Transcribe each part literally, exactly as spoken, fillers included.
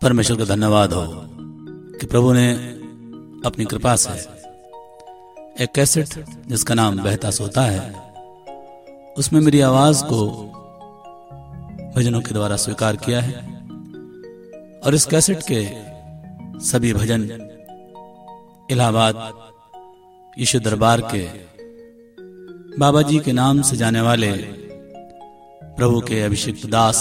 परमेश्वर का धन्यवाद हो कि प्रभु ने अपनी कृपा से एक कैसेट जिसका नाम बहता सोता है, उसमें मेरी आवाज को भजनों के द्वारा स्वीकार किया है। और इस कैसेट के सभी भजन इलाहाबाद यीशु दरबार के बाबा जी के नाम से जाने वाले प्रभु के अभिषिक्त दास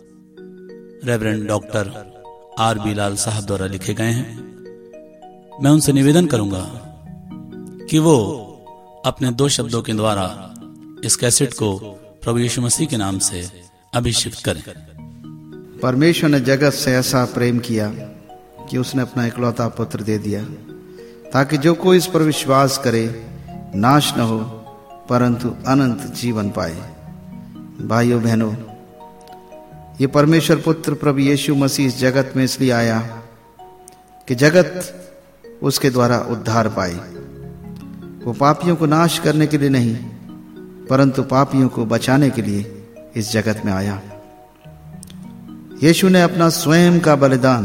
reverend doctor R B Lal साहब द्वारा लिखे गए हैं। मैं उनसे निवेदन करूंगा कि वो अपने दो शब्दों के द्वारा इस कैसेट को प्रभु यीशु मसीह के नाम से अभिषिक्त करें। परमेश्वर ने जगत से ऐसा प्रेम किया कि उसने अपना इकलौता पुत्र दे दिया, ताकि जो कोई इस पर विश्वास करे नाश न हो परंतु अनंत जीवन पाए। भाइयों बहनों, ये परमेश्वर पुत्र प्रभु यीशु मसीह इस जगत में इसलिए आया कि जगत उसके द्वारा उद्धार पाए। वो पापियों को नाश करने के लिए नहीं परंतु पापियों को बचाने के लिए इस जगत में आया। यीशु ने अपना स्वयं का बलिदान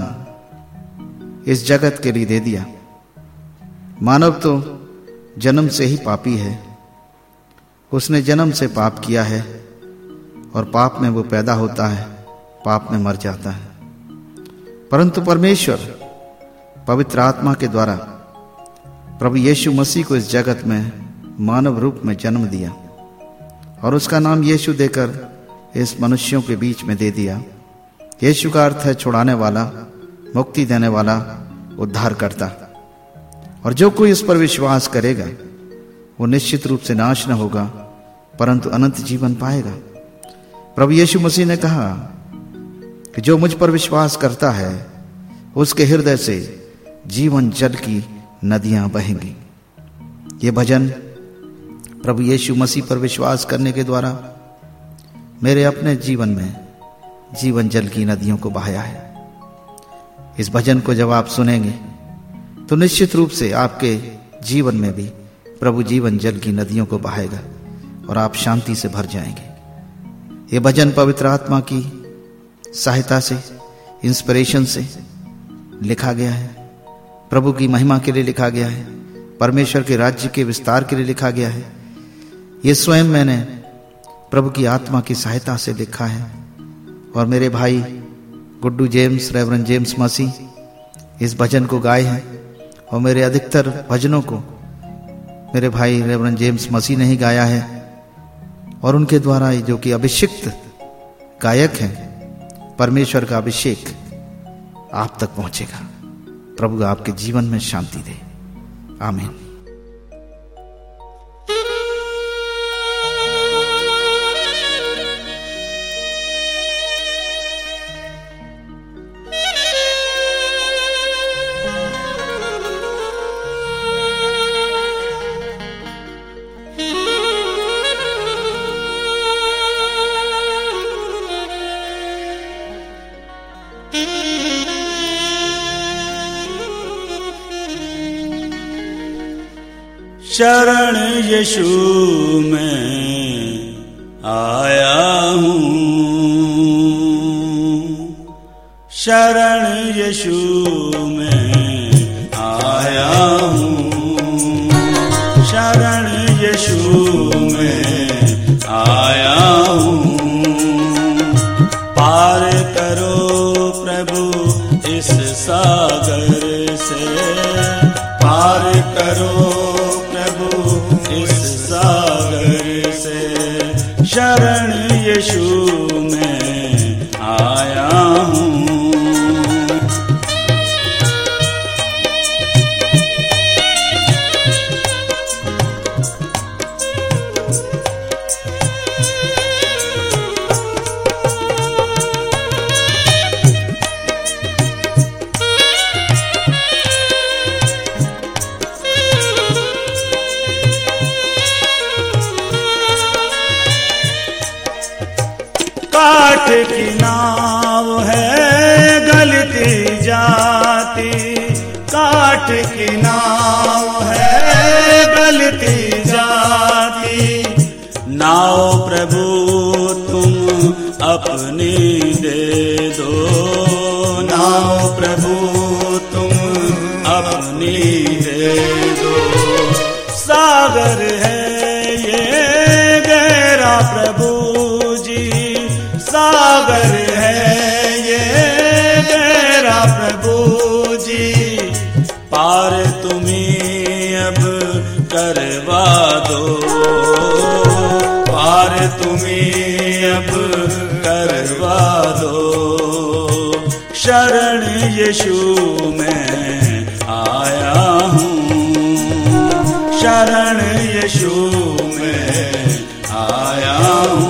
इस जगत के लिए दे दिया। मानव तो जन्म से ही पापी है, उसने जन्म से पाप किया है और पाप में वो पैदा होता है, पाप में मर जाता है। परंतु परमेश्वर पवित्र आत्मा के द्वारा प्रभु यीशु मसीह को इस जगत में मानव रूप में जन्म दिया और उसका नाम यीशु देकर इस मनुष्यों के बीच में दे दिया। यीशु का अर्थ है छुड़ाने वाला, मुक्ति देने वाला, उद्धार करता। और जो कोई इस पर विश्वास करेगा वो निश्चित रूप से नाश न होगा परंतु अनंत जीवन पाएगा। प्रभु यीशु मसीह ने कहा कि जो मुझ पर विश्वास करता है उसके हृदय से जीवन जल की नदियां बहेंगी। ये भजन प्रभु यीशु मसीह पर विश्वास करने के द्वारा मेरे अपने जीवन में जीवन जल की नदियों को बहाया है। इस भजन को जब आप सुनेंगे तो निश्चित रूप से आपके जीवन में भी प्रभु जीवन जल की नदियों को बहाएगा और आप शांति से भर जाएंगे। ये भजन पवित्र आत्मा की सहायता से, इंस्पिरेशन से लिखा गया है। प्रभु की महिमा के लिए लिखा गया है, परमेश्वर के राज्य के विस्तार के लिए लिखा गया है। ये स्वयं मैंने प्रभु की आत्मा की सहायता से लिखा है और मेरे भाई Guddu James, reverend James Masih इस भजन को गाए हैं और मेरे अधिकतर भजनों को मेरे भाई रेवरेंड जेम्स मसीह ने ही गाया है और उनके द्वारा जो कि अभिषिक्त गायक हैं, परमेश्वर का अभिषेक आप तक पहुंचेगा। प्रभु आपके जीवन में शांति दे। आमीन। शरण यीशु में आया हूँ, शरण यीशु में आया हूँ, शरण यीशु में आया हूँ। पार करो प्रभु इस सागर से, पार करो इस सागर से, शरण यीशु में आया हूँ। काठ की नाव है गलती जाती, काठ की नाव है गलती जाती। नाव प्रभु तुम अपनी दे दो, नाव प्रभु तुम अपनी दे दो। सागर है ये गहरा प्रभु जी, सागर है ये गहरा प्रभु जी, पार तुम्हें अब करवा दो, पार तुम्हें अब करवा दो। शरण यीशु में आया हूँ, शरण यीशु में आया हूँ।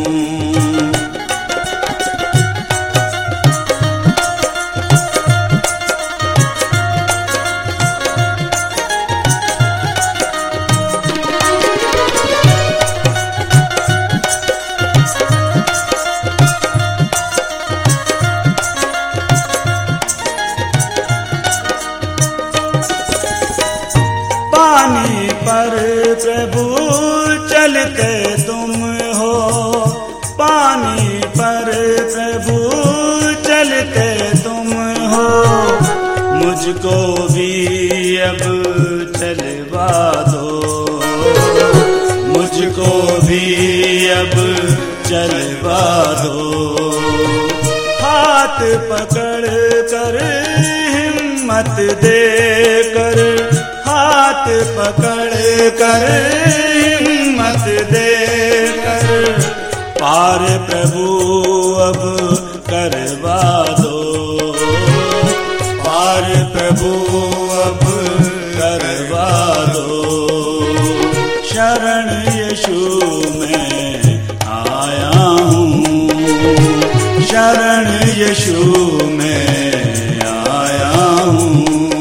पानी पर प्रभु चलते तुम हो, पानी पर प्रभु चलते तुम हो, मुझको भी अब चलवा दो, मुझको भी अब चलवा दो। हाथ पकड़ कर हिम्मत दे कर, हाथ पकड़ कर हिम्मत दे कर, पार प्रभु अब करवा दो, पार प्रभु अब करवा दो। शरण यीशु में आया हूँ, शरण यीशु में आया हूँ।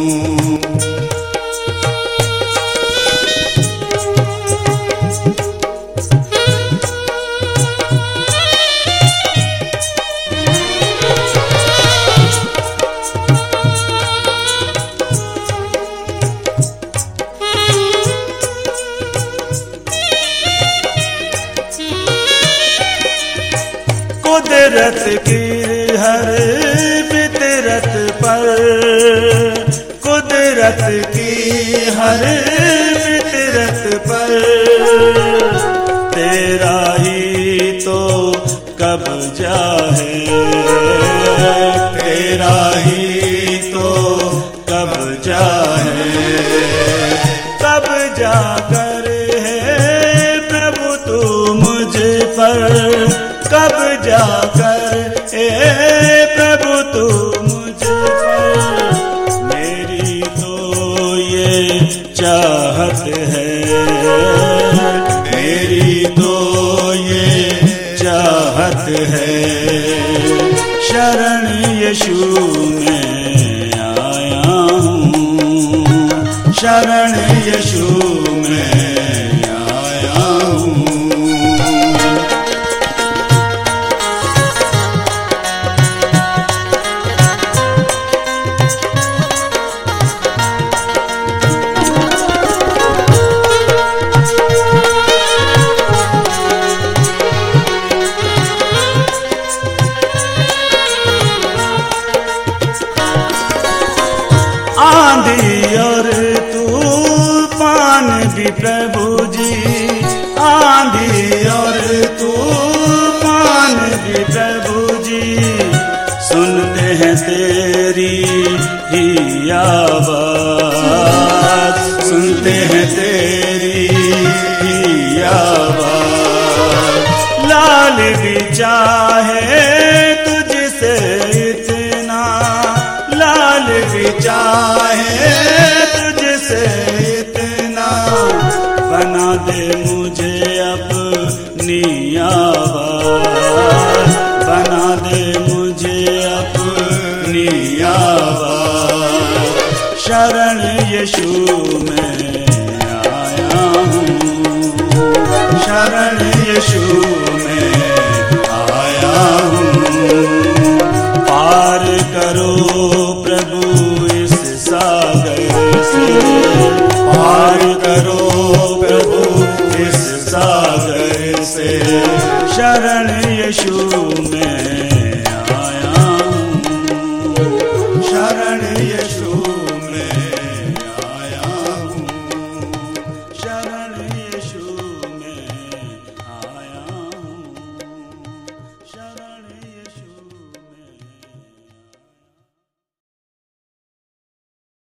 कुदरत की हर फितरत पर, कुदरत की हर फितरत पर, तेरा ही तो कब्जा है, तेरा ही तो कब्जा है। कब्जा कर है प्रभु तू मुझ पर, कब्जा कर ए प्रभु तू मुझ पर, मेरी तो ये चाहत है, मेरी तो ये चाहत है। शरण यीशु में आया हूँ, शरण यीशु में आया हूँ। आंधी और तूफान भी प्रभु जी, आंधी और तूफान भी प्रभु जी, सुनते हैं तेरी ही आवाज, सुनते हैं तेरी ही आवाज। लाल भी चाहे तुझसे इतना, लाल भी चाहे तुझसे इतना, बना दे मुझे अपनी आवाज, बना दे मुझे अपनी आवाज। शरण यीशु में आया हूँ, शरण यीशु में आया हूँ। पार करो प्रभु इस सागर से, पार करो प्रभु इस सागर से। शरण यीशु में आया हूँ, कारण यीशु